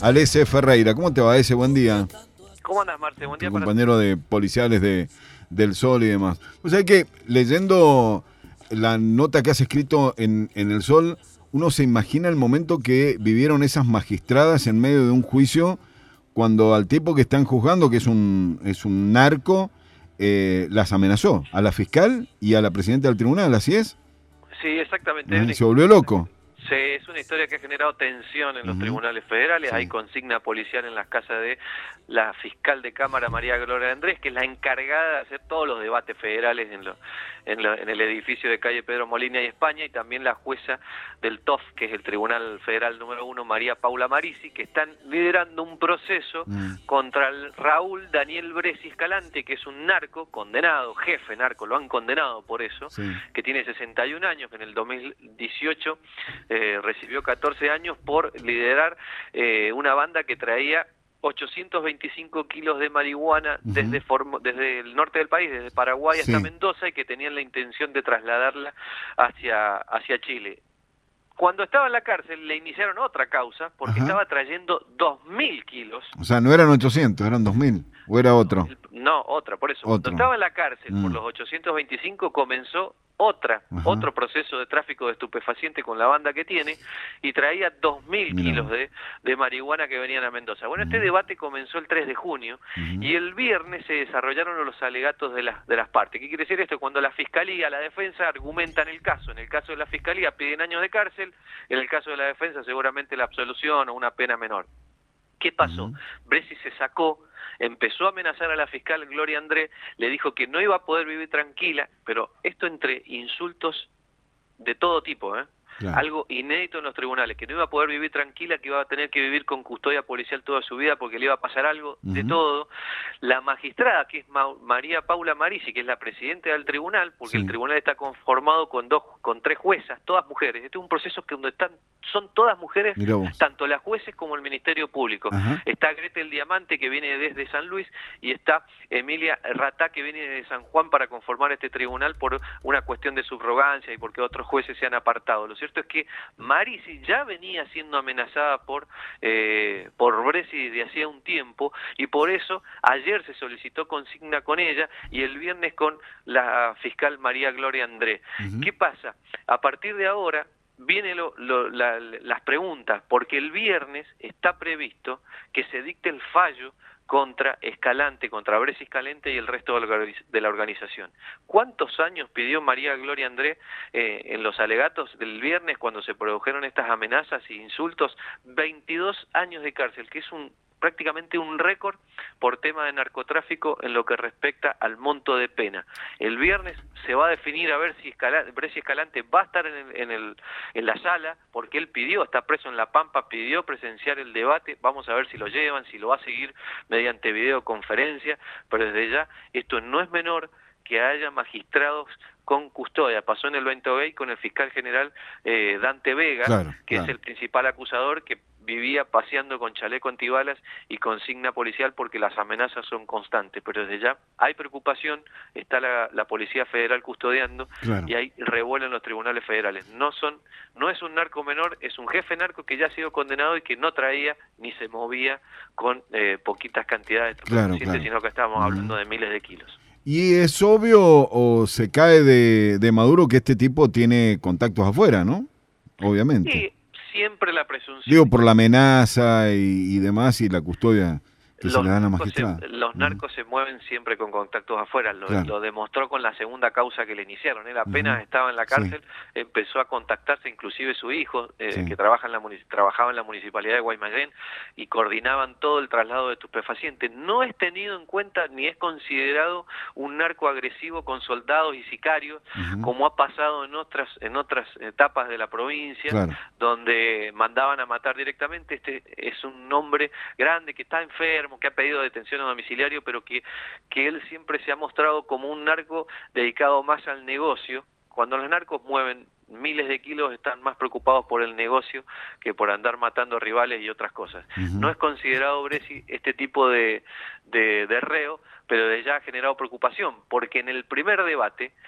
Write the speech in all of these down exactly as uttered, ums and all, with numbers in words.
Alese Ferreira. ¿Cómo te va, ese? Buen día. ¿Cómo andas, Marce? Buen día. Tu compañero de policiales de, del Sol y demás. O sea que leyendo la nota que has escrito en, en el Sol, uno se imagina el momento que vivieron esas magistradas en medio de un juicio cuando al tipo que están juzgando, que es un, es un narco, eh, las amenazó a la fiscal y a la presidenta del tribunal, ¿así es? Sí, exactamente. ¿Eh? Se volvió loco. Sí, es una historia que ha generado tensión en los Uh-huh. tribunales federales. Sí. Hay consigna policial en las casas de la fiscal de Cámara, María Gloria Andrés, que es la encargada de hacer todos los debates federales en, lo, en, lo, en el edificio de calle Pedro Molina y España, y también la jueza del T O F, que es el Tribunal Federal número uno, María Paula Marisi, que están liderando un proceso uh-huh. contra el Raúl Daniel Bresci Escalante, que es un narco condenado, jefe narco, lo han condenado por eso, sí. que tiene sesenta y un años, que en el dos mil dieciocho eh, recibió catorce años por liderar eh, una banda que traía ochocientos veinticinco kilos de marihuana uh-huh. desde, Formo, desde el norte del país, desde Paraguay sí. hasta Mendoza, y que tenían la intención de trasladarla hacia, hacia Chile. Cuando estaba en la cárcel le iniciaron otra causa porque Ajá. estaba trayendo dos mil kilos. O sea, no eran ochocientos, eran dos mil, ¿o era otro? No, otra, por eso. Otro. Cuando estaba en la cárcel mm. por los ochocientos veinticinco comenzó otra, Ajá. otro proceso de tráfico de estupefaciente con la banda que tiene, y traía dos mil kilos de, de marihuana que venían a Mendoza. Bueno, uh-huh. este debate comenzó el tres de junio uh-huh. y el viernes se desarrollaron los alegatos de las, de las partes. ¿Qué quiere decir esto? Cuando la fiscalía, la defensa argumentan el caso. En el caso de la fiscalía piden años de cárcel, en el caso de la defensa seguramente la absolución o una pena menor. ¿Qué pasó? Uh-huh. Bresci se sacó, empezó a amenazar a la fiscal Gloria André, le dijo que no iba a poder vivir tranquila, pero esto entre insultos de todo tipo, ¿eh? Claro. Algo inédito en los tribunales, que no iba a poder vivir tranquila, que iba a tener que vivir con custodia policial toda su vida porque le iba a pasar algo, uh-huh. de todo. La magistrada, que es Ma- María Paula Marisi, que es la presidenta del tribunal, porque sí. el tribunal está conformado con dos, con tres juezas, todas mujeres. Este es un proceso que donde están, son todas mujeres, tanto las jueces como el Ministerio Público. Uh-huh. Está Gretel Diamante, que viene desde San Luis, y está Emilia Ratá, que viene de San Juan, para conformar este tribunal por una cuestión de subrogancia y porque otros jueces se han apartado. Lo cierto es que Marisi ya venía siendo amenazada por eh, por Bresci desde hacía un tiempo, y por eso ayer se solicitó consigna con ella y el viernes con la fiscal María Gloria André. Uh-huh. ¿Qué pasa? A partir de ahora vienen lo, lo, la, las preguntas, porque el viernes está previsto que se dicte el fallo contra Escalante, contra Bresci Escalante y el resto de la organización. ¿Cuántos años pidió María Gloria André eh, en los alegatos del viernes cuando se produjeron estas amenazas e insultos? veintidós años de cárcel, que es un prácticamente un récord por tema de narcotráfico en lo que respecta al monto de pena. El viernes se va a definir a ver si Escalante, Bresci Escalante va a estar en, el, en, el, en la sala, porque él pidió, está preso en La Pampa, pidió presenciar el debate. Vamos a ver si lo llevan, si lo va a seguir mediante videoconferencia, pero desde ya esto no es menor que haya magistrados con custodia. Pasó en el Bento Bay con el fiscal general eh, Dante Vega, claro, que claro. es el principal acusador, que vivía paseando con chaleco antibalas y consigna policial porque las amenazas son constantes. Pero desde ya hay preocupación, está la, la Policía Federal custodiando, claro. y hay revuelo en los tribunales federales. No son, no es un narco menor, es un jefe narco que ya ha sido condenado y que no traía ni se movía con eh, poquitas cantidades de claro, claro. sino que estábamos uh-huh. hablando de miles de kilos. Y es obvio, o se cae de, de Maduro, que este tipo tiene contactos afuera, ¿no? Obviamente. Sí, siempre la presunción. Digo, por la amenaza y, y demás, y la custodia que los se le dan a la narcos magistrada. Se, los narcos uh-huh. se mueven siempre con contactos afuera, lo, claro. lo demostró con la segunda causa que le iniciaron. Él apenas uh-huh. estaba en la cárcel, sí. empezó a contactarse, inclusive su hijo, eh, sí. que trabaja en la, trabajaba en la municipalidad de Guaymallén, y coordinaban todo el traslado de estupefacientes. No es tenido en cuenta ni es considerado un narco agresivo con soldados y sicarios, uh-huh. como ha pasado en otras, en otras etapas de la provincia, claro. donde mandaban a matar directamente. Este es un hombre grande que está enfermo, que ha pedido detención domiciliario, pero que, que él siempre se ha mostrado como un narco dedicado más al negocio. Cuando los narcos mueven miles de kilos, están más preocupados por el negocio que por andar matando rivales y otras cosas. Uh-huh. No es considerado Bresci este tipo de, de, de reo, pero de ya ha generado preocupación, porque en el primer debate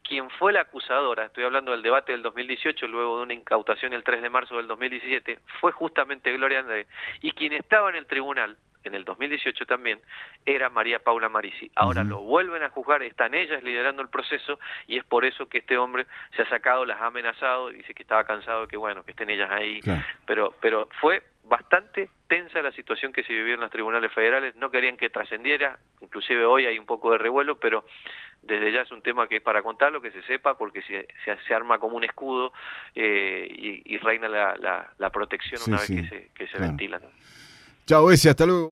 quien fue la acusadora, estoy hablando del debate del dos mil dieciocho, luego de una incautación el tres de marzo del dos mil diecisiete, fue justamente Gloria Andrade, y quien estaba en el tribunal, en el dos mil dieciocho también, era María Paula Marisi. Ahora uh-huh. lo vuelven a juzgar, están ellas liderando el proceso, y es por eso que este hombre se ha sacado, las ha amenazado, dice que estaba cansado de que, bueno, que estén ellas ahí, claro. pero, pero fue bastante tensa la situación que se vivió en los tribunales federales, no querían que trascendiera, inclusive hoy hay un poco de revuelo, pero desde ya es un tema que es para contarlo, que se sepa, porque se, se, se arma como un escudo eh, y, y reina la, la, la protección sí, una sí, vez que se, que se claro. ventila, ¿no? Chao, Bessi, hasta luego.